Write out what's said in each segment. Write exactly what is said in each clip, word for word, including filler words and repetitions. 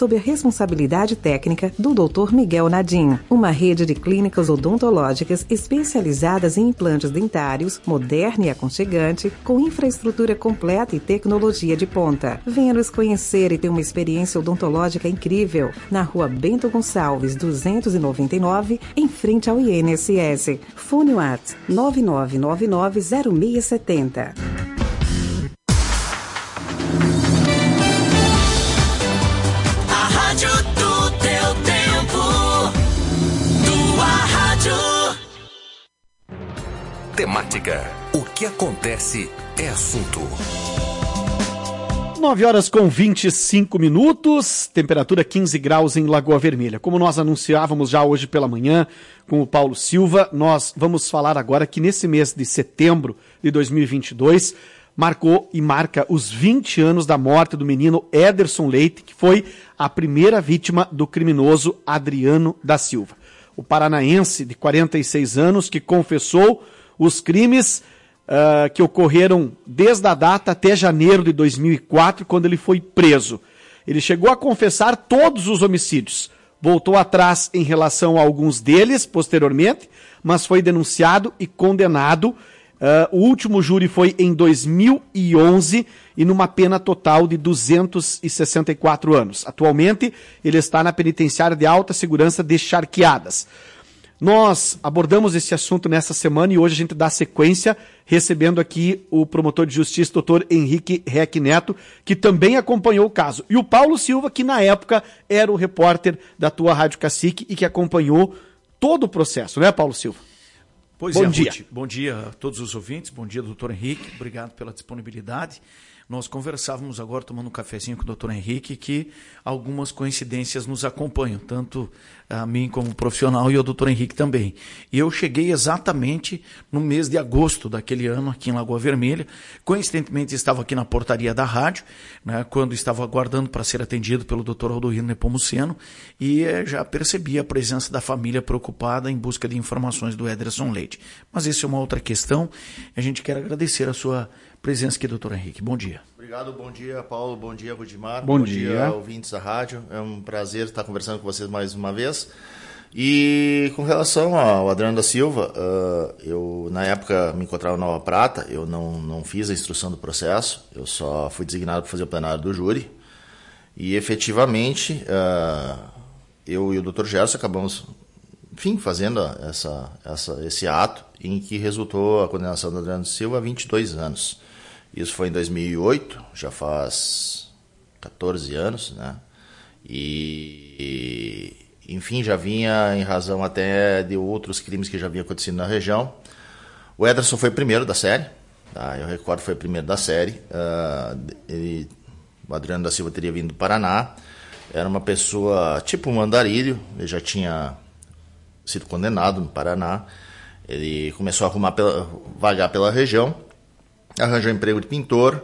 sob a responsabilidade técnica do doutor Miguel Nadim. Uma rede de clínicas odontológicas especializadas em implantes dentários, moderna e aconchegante, com infraestrutura completa e tecnologia de ponta. Venha nos conhecer e ter uma experiência odontológica incrível. Na rua Bento Gonçalves, duzentos e noventa e nove, em frente ao I N S S. Fone WhatsApp nove nove nove nove zero seis sete zero. A rádio do teu tempo, tua rádio. Temática. O que acontece é assunto. nove horas com vinte e cinco minutos, temperatura quinze graus em Lagoa Vermelha. Como nós anunciávamos já hoje pela manhã com o Paulo Silva, nós vamos falar agora que nesse mês de setembro de dois mil e vinte e dois, marcou e marca os vinte anos da morte do menino Ederson Leite, que foi a primeira vítima do criminoso Adriano da Silva. O paranaense de quarenta e seis anos que confessou os crimes Uh, que ocorreram desde a data até janeiro de dois mil e quatro, quando ele foi preso. Ele chegou a confessar todos os homicídios, voltou atrás em relação a alguns deles, posteriormente, mas foi denunciado e condenado. Uh, o último júri foi em dois mil e onze e numa pena total de duzentos e sessenta e quatro anos. Atualmente, ele está na penitenciária de alta segurança de Charqueadas. Nós abordamos esse assunto nessa semana e hoje a gente dá sequência recebendo aqui o promotor de justiça, doutor Henrique Reck Neto, que também acompanhou o caso. E o Paulo Silva, que na época era o repórter da tua Rádio Cacique e que acompanhou todo o processo, né, Paulo Silva? Pois bom é, dia. Ruth. Bom dia a todos os ouvintes, bom dia, doutor Henrique, obrigado pela disponibilidade. Nós conversávamos agora, tomando um cafezinho com o doutor Henrique, que algumas coincidências nos acompanham, tanto a mim como profissional e o doutor Henrique também. E eu cheguei exatamente no mês de agosto daquele ano, aqui em Lagoa Vermelha. Coincidentemente, estava aqui na portaria da rádio, né, quando estava aguardando para ser atendido pelo doutor Aldorino Nepomuceno, e eh, já percebi a presença da família preocupada em busca de informações do Ederson Leite. Mas isso é uma outra questão. A gente quer agradecer a sua presença aqui, doutor Henrique. Bom dia. Obrigado, bom dia, Paulo, bom dia, Rudimar. Bom, bom dia. dia, ouvintes da rádio. É um prazer estar conversando com vocês mais uma vez. E com relação ao Adriano da Silva, uh, eu na época me encontrava em Nova Prata, eu não, não fiz a instrução do processo, eu só fui designado para fazer o plenário do júri. E efetivamente, uh, eu e o doutor Gerson acabamos, enfim, fazendo essa, essa, esse ato em que resultou a condenação do Adriano da Silva a vinte e dois anos. Isso foi em dois mil e oito, já faz quatorze anos, né? E, enfim, já vinha em razão até de outros crimes que já haviam acontecido na região. O Ederson foi o primeiro da série, tá? Eu recordo foi o primeiro da série. Uh, ele, o Adriano da Silva teria vindo do Paraná. Era uma pessoa tipo um andarilho, ele já tinha sido condenado no Paraná. Ele começou a arrumar pela, vagar pela região, arranjou emprego de pintor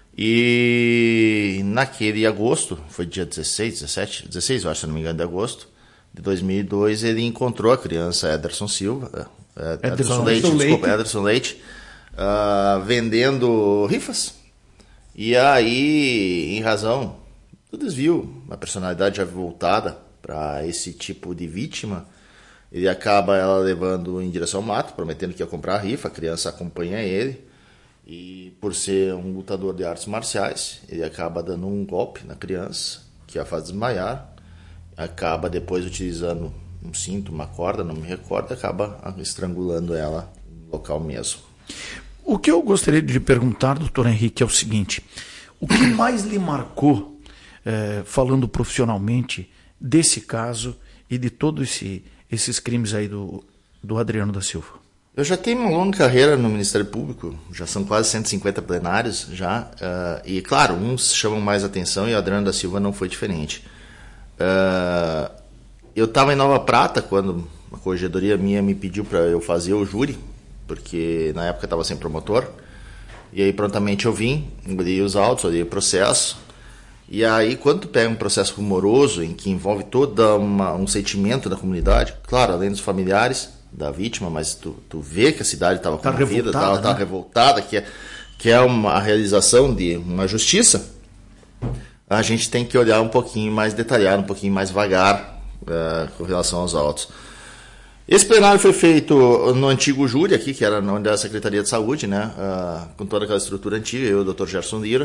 e naquele agosto, foi dia dezesseis, dezessete, dezesseis, eu acho, se não me engano, de agosto de dois mil e dois, ele encontrou a criança Ederson Silva, Ederson, Ederson Leite, Leite, desculpa, Ederson Leite, uh, vendendo rifas. E aí, em razão do desvio, uma personalidade já voltada para esse tipo de vítima, ele acaba ela levando em direção ao mato, prometendo que ia comprar a rifa, a criança acompanha ele. E por ser um lutador de artes marciais, ele acaba dando um golpe na criança, que a faz desmaiar, acaba depois utilizando um cinto, uma corda, não me recordo, acaba estrangulando ela no local mesmo. O que eu gostaria de lhe perguntar, doutor Henrique, é o seguinte: o que mais lhe marcou, eh, falando profissionalmente, desse caso e de todos esse, esses crimes aí do, do Adriano da Silva? Eu já tenho uma longa carreira no Ministério Público, já são quase cento e cinquenta plenários já, uh, e claro, uns chamam mais atenção e o Adriano da Silva não foi diferente. Uh, eu estava em Nova Prata quando uma corregedoria minha me pediu para eu fazer o júri, porque na época estava sem promotor, e aí prontamente eu vim, olhei os autos, olhei o processo, e aí quando tu pega um processo rumoroso em que envolve todo uma, um sentimento da comunidade, claro, além dos familiares da vítima, mas tu, tu vê que a cidade estava comovida, estava né? revoltada, que é, que é uma realização de uma justiça. a gente tem que olhar um pouquinho mais detalhado, um pouquinho mais vagar uh, com relação aos autos. Esse plenário foi feito no antigo júri aqui, que era onde era a Secretaria de Saúde, né, uh, com toda aquela estrutura antiga, eu e o doutor Gerson Lira.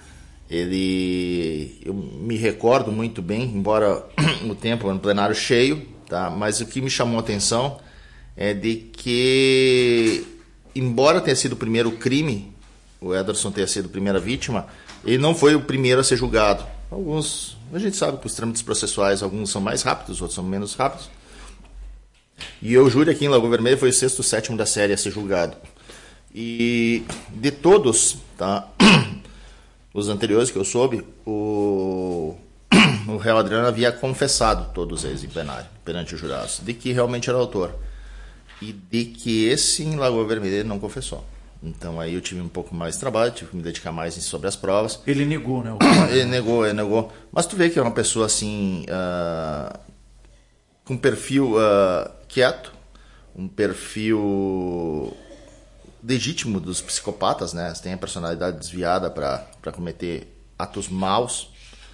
Ele, eu me recordo muito bem, embora o tempo era um plenário cheio, tá, mas o que me chamou a atenção é de que, embora tenha sido o primeiro crime, o Ederson tenha sido a primeira vítima, ele não foi o primeiro a ser julgado. Alguns, a gente sabe que os trâmites processuais, alguns são mais rápidos, outros são menos rápidos. E o júri aqui em Lagoa Vermelha foi o sexto, sétimo da série a ser julgado. E de todos, tá, os anteriores que eu soube, o, o réu Adriano havia confessado todos eles em plenário, perante os jurados, de que realmente era autor. E de que esse em Lagoa Vermelha ele não confessou. Então aí eu tive um pouco mais de trabalho, tive que me dedicar mais sobre as provas. Ele negou, né? O ele negou, ele negou. Mas tu vê que é uma pessoa assim, uh, com perfil uh, quieto, um perfil legítimo dos psicopatas, né? Tem a personalidade desviada para cometer atos maus.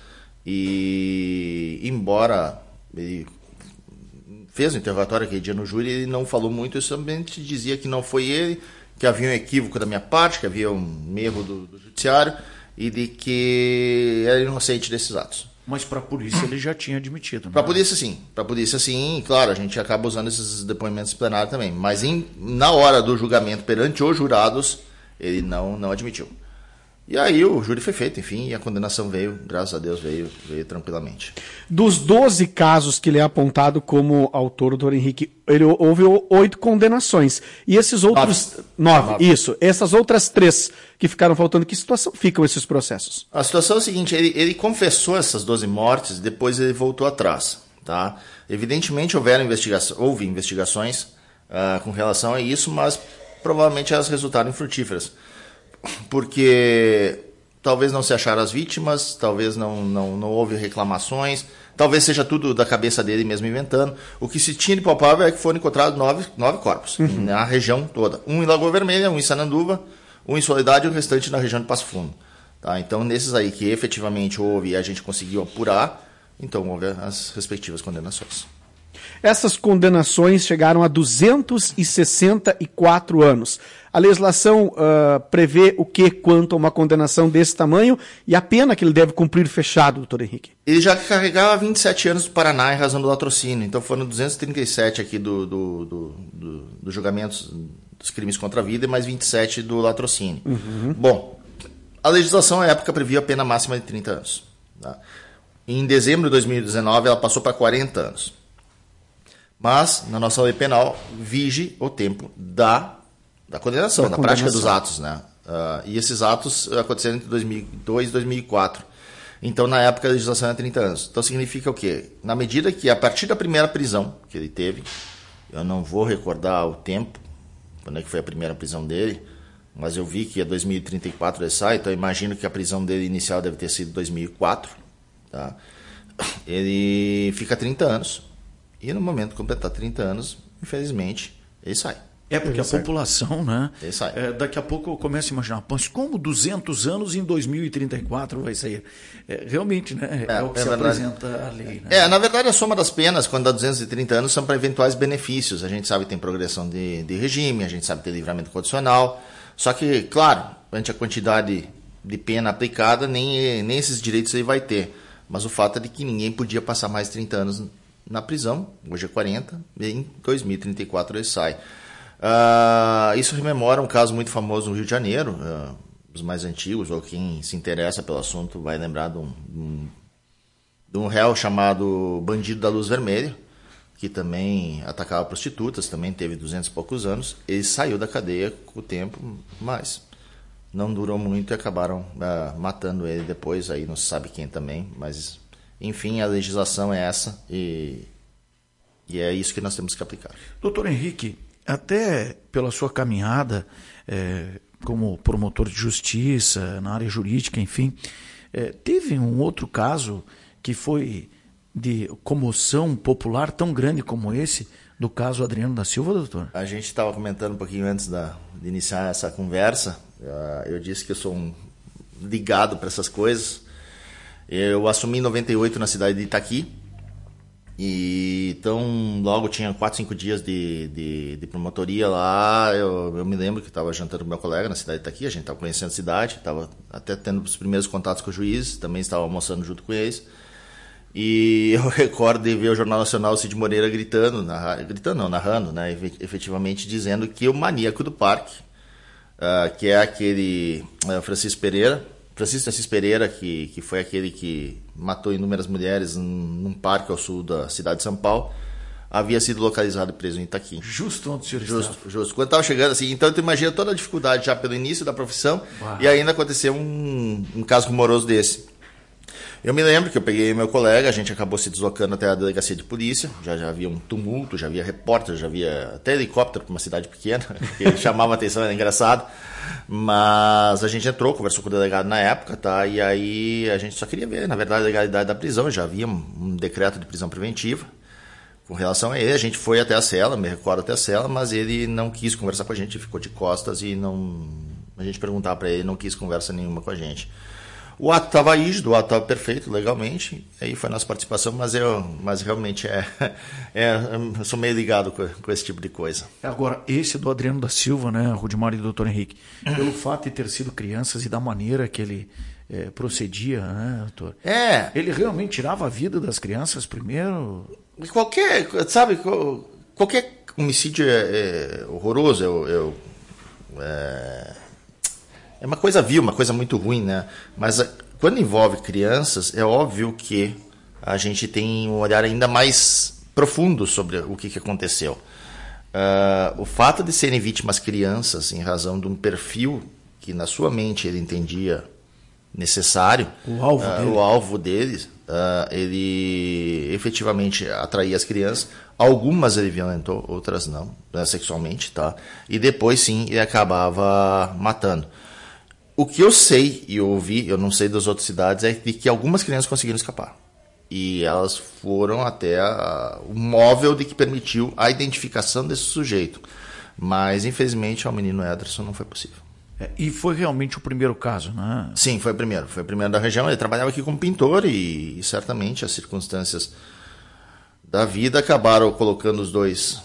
E embora ele fez o interrogatório aquele dia no júri, ele não falou muito, ele somente dizia que não foi ele, que havia um equívoco da minha parte, que havia um erro do, do judiciário e de que era inocente desses atos. Mas para a polícia ele já tinha admitido, né? Para a polícia sim, para a polícia sim, claro, a gente acaba usando esses depoimentos plenários também, mas em, na hora do julgamento perante os jurados, ele não, não admitiu. E aí o júri foi feito, enfim, e a condenação veio, graças a Deus, veio, veio tranquilamente. Dos doze casos que ele é apontado como autor, doutor Henrique, ele, houve oito condenações. E esses outros... Nove. Nove, Nove. Isso. Essas outras três que ficaram faltando, que situação ficam esses processos? A situação é a seguinte, ele, ele confessou essas doze mortes, depois ele voltou atrás, tá? Evidentemente houveram investigação, houve investigações uh, com relação a isso, mas provavelmente elas resultaram infrutíferas. Porque talvez não se acharam as vítimas, talvez não, não, não houve reclamações, talvez seja tudo da cabeça dele mesmo inventando. O que se tinha de palpável é que foram encontrados nove, nove corpos, uhum, na região toda. Um em Lagoa Vermelha, um em Sananduva, um em Soledade e o restante na região de Passo Fundo. Tá? Então, nesses aí que efetivamente houve e a gente conseguiu apurar, então houve as respectivas condenações. Essas condenações chegaram a duzentos e sessenta e quatro anos. A legislação uh, prevê o que quanto a uma condenação desse tamanho e a pena que ele deve cumprir fechado, doutor Henrique? Ele já carregava vinte e sete anos do Paraná em razão do latrocínio, então foram duzentos e trinta e sete aqui do, do, do, do, do julgamentos dos crimes contra a vida e mais vinte e sete do latrocínio. Uhum. Bom, a legislação à época previa a pena máxima de trinta anos. Tá? Em dezembro de dois mil e dezenove ela passou para quarenta anos. Mas, na nossa lei penal, vige o tempo da, da condenação, da, da condenação. Prática dos atos, né? Uh, e esses atos aconteceram entre dois mil e dois e dois mil e quatro. Então, na época, a legislação era trinta anos. Então, significa o quê? Na medida que, a partir da primeira prisão que ele teve, eu não vou recordar o tempo, quando é que foi a primeira prisão dele, mas eu vi que é dois mil e trinta e quatro ele sai, então eu imagino que a prisão dele inicial deve ter sido dois mil e quatro. Tá? Ele fica trinta anos. E no momento de completar trinta anos, infelizmente, ele sai. É porque ele a sai. população, né? Ele sai. É, daqui a pouco eu começo a imaginar, mas como duzentos anos em dois mil e trinta e quatro vai sair? É, realmente, né? É, é o que é se verdade. Apresenta a lei. Né? É, na verdade, a soma das penas, quando dá duzentos e trinta anos, são para eventuais benefícios. A gente sabe que tem progressão de, de regime, a gente sabe que tem livramento condicional. Só que, claro, ante a quantidade de pena aplicada, nem, nem esses direitos ele vai ter. Mas o fato é de que ninguém podia passar mais trinta anos na prisão, hoje é quarenta, e em dois mil e trinta e quatro ele sai. Uh, isso rememora um caso muito famoso no Rio de Janeiro, uh, os mais antigos, ou quem se interessa pelo assunto vai lembrar de um, de um, de um réu chamado Bandido da Luz Vermelha, que também atacava prostitutas, também teve duzentos e poucos anos. Ele saiu da cadeia com o tempo, mas não durou muito e acabaram uh, matando ele depois, aí não se sabe quem também, mas... Enfim, a legislação é essa e, e é isso que nós temos que aplicar. Doutor Henrique, até pela sua caminhada é, como promotor de justiça, na área jurídica, enfim, é, teve um outro caso que foi de comoção popular tão grande como esse, do caso Adriano da Silva, doutor? A gente estava comentando um pouquinho antes da, de iniciar essa conversa, uh, eu disse que eu sou um ligado para essas coisas. Eu assumi em noventa e oito na cidade de Itaqui. E então logo tinha quatro, cinco dias de, de, de promotoria lá. Eu, eu me lembro que estava jantando com meu colega na cidade de Itaqui, a gente estava conhecendo a cidade, estava até tendo os primeiros contatos com o juiz, também estava almoçando junto com eles. E eu recordo de ver o Jornal Nacional, o Cid Moreira gritando, narra, gritando não, narrando, né, efetivamente dizendo que o maníaco do parque, uh, que é aquele uh, Francisco Pereira, Francisco Assis Pereira, que, que foi aquele que matou inúmeras mulheres num parque ao sul da cidade de São Paulo, havia sido localizado e preso em Itaqui. Justo onde o senhor Justo, estava. justo. Quando estava chegando assim, então tu imagina toda a dificuldade já pelo início da profissão. Uau. E ainda aconteceu um, um caso rumoroso desse. Eu me lembro que eu peguei meu colega, a gente acabou se deslocando até a delegacia de polícia, já, já havia um tumulto, já havia repórter, já havia até helicóptero para uma cidade pequena, que chamava a atenção, era engraçado. Mas a gente entrou, conversou com o delegado na época, tá? E aí a gente só queria ver, na verdade, a legalidade da prisão, já havia um, um decreto de prisão preventiva com relação a ele. A gente foi até a cela, me recordo até a cela, mas ele não quis conversar com a gente, ficou de costas e não... A gente perguntava para ele, não quis conversa nenhuma com a gente. O ato estava rígido, o ato estava perfeito, legalmente, aí foi a nossa participação, mas, eu, mas realmente é, é, eu sou meio ligado com, com esse tipo de coisa. Agora, esse do Adriano da Silva, né, Rudimar e do doutor Henrique, pelo fato de ter sido crianças e da maneira que ele é, procedia, né, doutor? É. Ele realmente tirava a vida das crianças primeiro? Qualquer, sabe, qualquer homicídio é, é horroroso, eu... eu é... É uma coisa vil, uma coisa muito ruim, né? Mas quando envolve crianças, é óbvio que a gente tem um olhar ainda mais profundo sobre o que, que aconteceu. Uh, o fato de serem vítimas crianças, em razão de um perfil que na sua mente ele entendia necessário, o alvo, uh, dele. O alvo deles, uh, ele efetivamente atraía as crianças. Algumas ele violentou, outras não, né, sexualmente, tá? E depois sim ele acabava matando. O que eu sei e ouvi, eu não sei das outras cidades, é de que algumas crianças conseguiram escapar. E elas foram até a, o móvel de que permitiu a identificação desse sujeito. Mas, infelizmente, ao menino Ederson não foi possível. É, e foi realmente o primeiro caso, né? Sim, foi o primeiro. Foi o primeiro da região. Ele trabalhava aqui como pintor e, e certamente as circunstâncias da vida acabaram colocando os dois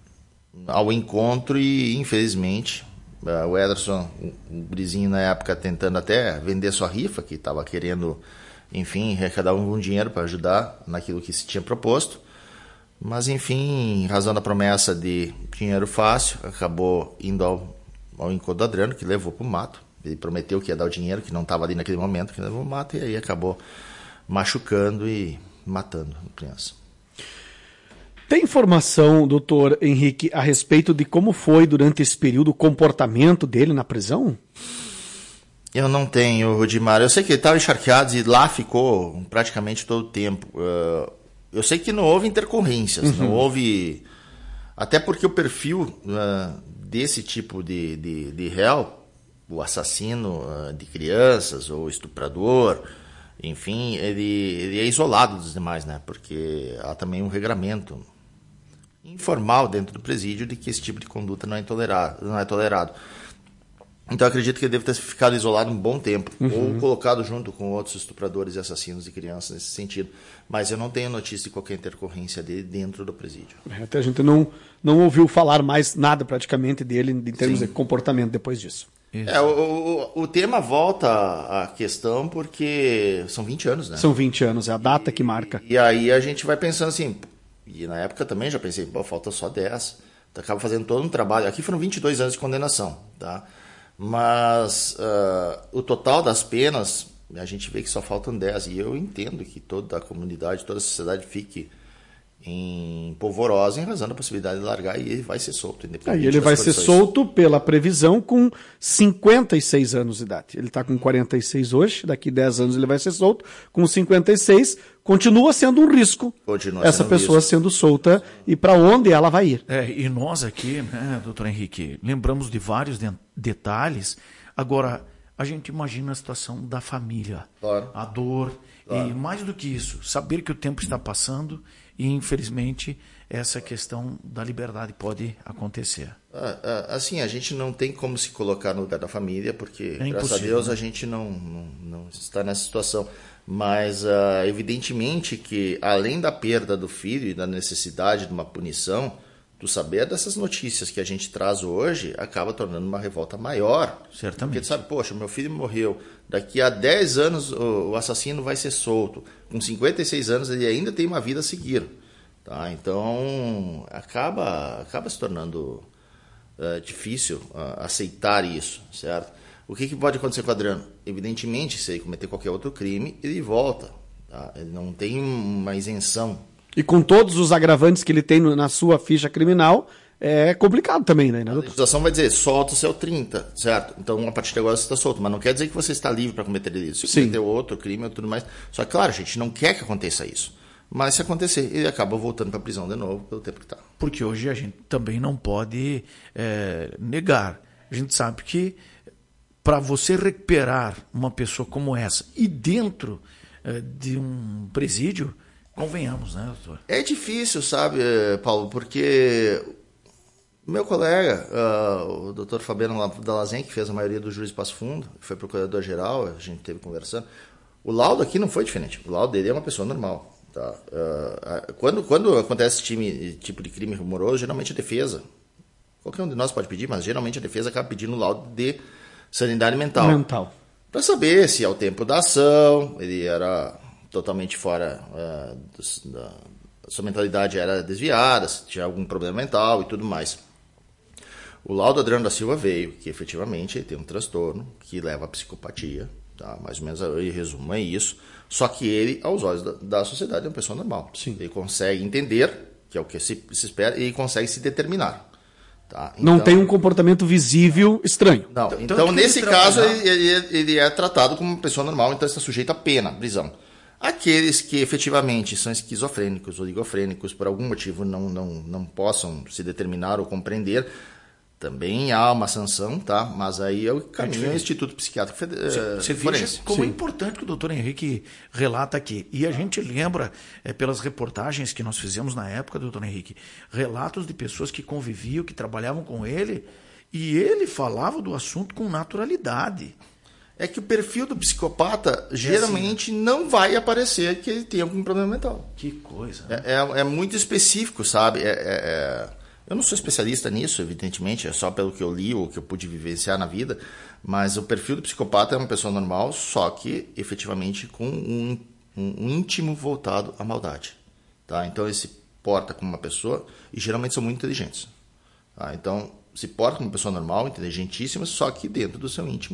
ao encontro e, infelizmente... Uh, o Ederson, o gurizinho na época tentando até vender sua rifa, que estava querendo, enfim, arrecadar algum dinheiro para ajudar naquilo que se tinha proposto. Mas, enfim, em razão da promessa de dinheiro fácil, acabou indo ao, ao encontro do Adriano, que levou para o mato. Ele prometeu que ia dar o dinheiro, que não estava ali naquele momento, que levou para o mato, e aí acabou machucando e matando a criança. Tem informação, doutor Henrique, a respeito de como foi durante esse período o comportamento dele na prisão? Eu não tenho, Rudimar. Eu sei que ele estava encharqueado e lá ficou praticamente todo o tempo. Uh, eu sei que não houve intercorrências, uhum. Não houve... Até porque o perfil uh, desse tipo de, de, de réu, o assassino uh, de crianças ou estuprador, enfim, ele, ele é isolado dos demais, né? Porque há também um regramento informal dentro do presídio de que esse tipo de conduta não é tolerado. Não é tolerado. Então, eu acredito que ele deve ter ficado isolado um bom tempo, uhum. Ou colocado junto com outros estupradores e assassinos de crianças nesse sentido. Mas eu não tenho notícia de qualquer intercorrência dele dentro do presídio. Até a gente não, não ouviu falar mais nada praticamente dele em termos Sim. de comportamento depois disso. É, o, o, o tema volta à questão porque são vinte anos, né? São vinte anos, é a data e, que marca. E aí a gente vai pensando assim, e na época também já pensei, pô, falta só dez. Acaba fazendo todo um trabalho. Aqui foram vinte e dois anos de condenação, tá? Mas uh, o total das penas, a gente vê que só faltam dez. E eu entendo que toda a comunidade, toda a sociedade fique em polvorosa em razão da possibilidade de largar e ele vai ser solto. Aí ele vai ser solto pela previsão com cinquenta e seis anos de idade. Ele está com quarenta e seis hoje, daqui dez anos ele vai ser solto. Com cinquenta e seis, continua sendo um risco continua essa pessoa risco. Sendo solta e para onde ela vai ir. É, e nós aqui, né, doutor Henrique, lembramos de vários de- detalhes. Agora, a gente imagina a situação da família, claro. A dor, claro. E mais do que isso, saber que o tempo está passando e, infelizmente, essa questão da liberdade pode acontecer. Assim, a gente não tem como se colocar no lugar da família, porque, é graças a Deus, a gente não, não, não está nessa situação. Mas, uh, evidentemente que, além da perda do filho e da necessidade de uma punição, do saber dessas notícias que a gente traz hoje, acaba tornando uma revolta maior. Certamente. Porque tu sabe, poxa, meu filho morreu, daqui a dez anos o, o assassino vai ser solto. Com cinquenta e seis anos ele ainda tem uma vida a seguir. Tá? Então, acaba, acaba se tornando uh, difícil uh, aceitar isso, certo? O que, que pode acontecer com o Adriano? Evidentemente, se ele cometer qualquer outro crime, ele volta. Tá? Ele não tem uma isenção. E com todos os agravantes que ele tem no, na sua ficha criminal, é complicado também, né, A doutor? legislação vai dizer, solta o seu trinta, certo? Então, a partir de agora você está solto. Mas não quer dizer que você está livre para cometer isso. Se cometer outro crime ou tudo mais. Só que, claro, a gente não quer que aconteça isso. Mas se acontecer, ele acaba voltando para a prisão de novo pelo tempo que está. Porque hoje a gente também não pode é, negar. A gente sabe que para você recuperar uma pessoa como essa e dentro é, de um presídio, convenhamos, né, doutor? É difícil, sabe, Paulo, porque meu colega, uh, o doutor Fabiano Dalazen, que fez a maioria dos juízes de Passo Fundo, foi procurador-geral, a gente esteve conversando, o laudo aqui não foi diferente. O laudo dele é uma pessoa normal. Tá? Uh, quando, quando acontece esse time, tipo de crime rumoroso, geralmente a defesa, qualquer um de nós pode pedir, mas geralmente a defesa acaba pedindo o laudo de sanidade mental. Mental. Para saber se ao tempo da ação ele era totalmente fora, uh, do, da, sua mentalidade era desviada, se tinha algum problema mental e tudo mais. O laudo Adriano da Silva veio que efetivamente ele tem um transtorno que leva à psicopatia, tá? Mais ou menos, em resumo, é isso. Só que ele, aos olhos da, da sociedade, é uma pessoa normal. Sim. Ele consegue entender, que é o que se, se espera, e ele consegue se determinar. Tá? Então, não tem um comportamento visível estranho. Não, Então, então, tanto que nesse ele caso, trabalhar- ele, ele, ele é tratado como uma pessoa normal, então está sujeito a pena, prisão. Aqueles que efetivamente são esquizofrênicos ou ligofrênicos, por algum motivo não, não, não possam se determinar ou compreender, também há uma sanção, tá? Mas aí é o caminho ao Instituto Psiquiátrico Fede- Você eh, veja Forense. como é Sim. importante que o doutor Henrique relata aqui. E a gente lembra, é, pelas reportagens que nós fizemos na época, doutor Henrique, relatos de pessoas que conviviam, que trabalhavam com ele, e ele falava do assunto com naturalidade. É que o perfil do psicopata geralmente não vai aparecer que ele tem algum problema mental. Que coisa. Né? É, é, é muito específico, sabe? É, é, é... Eu não sou especialista nisso, evidentemente, é só pelo que eu li ou que eu pude vivenciar na vida, mas o perfil do psicopata é uma pessoa normal, só que efetivamente com um, um íntimo voltado à maldade. Tá? Então ele se porta como uma pessoa, e geralmente são muito inteligentes. Tá? Então se porta como uma pessoa normal, inteligentíssima, só que dentro do seu íntimo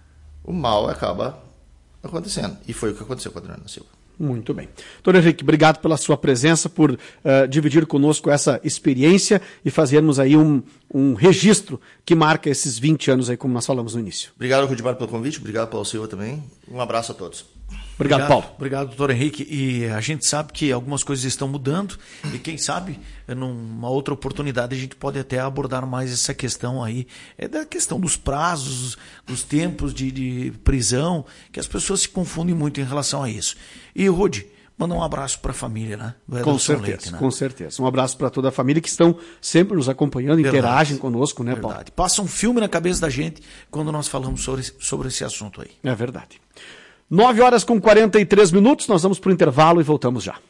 o mal acaba acontecendo. E foi o que aconteceu com a Adriano da Silva. Muito bem. Doutor Henrique, obrigado pela sua presença, por uh, dividir conosco essa experiência e fazermos aí um, um registro que marca esses vinte anos aí, como nós falamos no início. Obrigado, Rudimar, pelo convite. Obrigado, Paulo Silva, também. Um abraço a todos. Obrigado, Paulo. Obrigado, doutor Henrique. E a gente sabe que algumas coisas estão mudando e quem sabe, numa outra oportunidade, a gente pode até abordar mais essa questão aí, é da questão dos prazos, dos tempos de, de prisão, que as pessoas se confundem muito em relação a isso. E, Rudy, manda um abraço para a família, né? Do Com Ederson certeza, Leite, né? com certeza. Um abraço para toda a família que estão sempre nos acompanhando, Verdade. interagem conosco, né, Paulo? Verdade. Passa um filme na cabeça da gente quando nós falamos sobre, sobre esse assunto aí. É verdade. nove horas com quarenta e três minutos, nós vamos para o intervalo e voltamos já.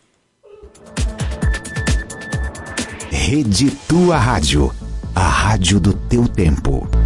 Rede Tua Rádio, a rádio do teu tempo.